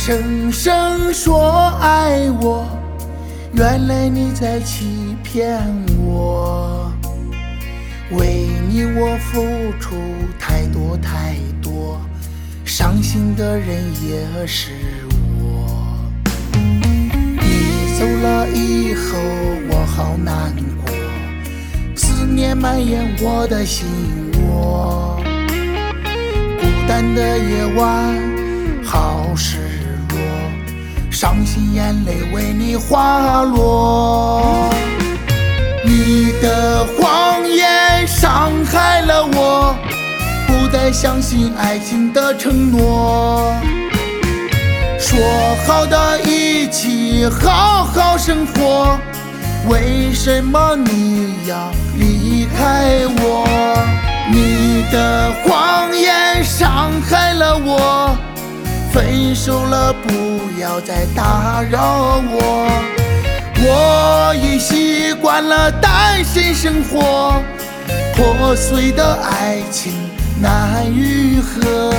声声说爱我，原来你在欺骗我。为你我付出太多太多，伤心的人也是我。你走了以后我好难过，思念蔓延我的心窝。孤单的夜晚好失落，伤心眼泪为你滑落。你的谎言伤害了我，不再相信爱情的承诺。说好的一起好好生活，为什么你要离开我？你的谎言伤害了我，分手了不要再打扰我。我已习惯了单身生活，破碎的爱情难愈合。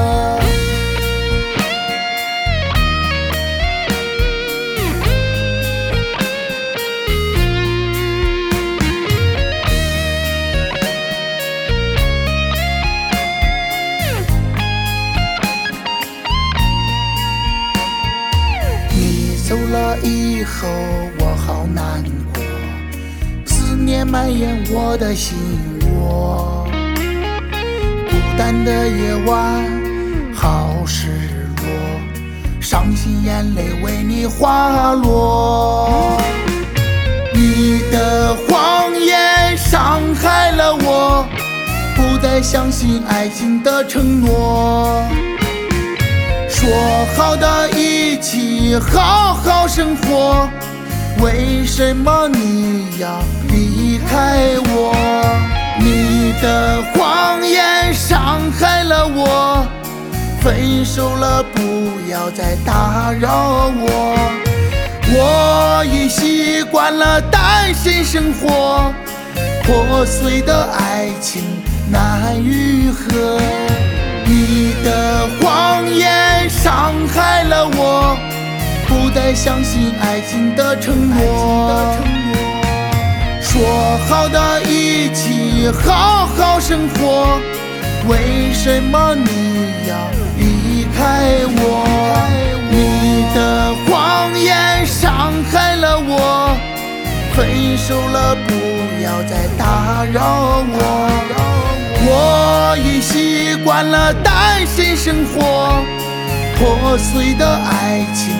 你走了以后我好难过，思念蔓延我的心窝。孤单的夜晚好失落，伤心眼泪为你滑落。你的谎言伤害了我，不再相信爱情的承诺。说好的一起好好生活，为什么你要离开我？你的谎言伤害了我，分手了不要再打扰我。我已习惯了单身生活，破碎的爱情难愈合。你的谎言伤害了我，不再相信爱情的承诺。说好的一起好好生活，为什么你要离开我？你的谎言伤害了我，分手了不要再打扰我。我已习惯了单身生活，破碎的爱情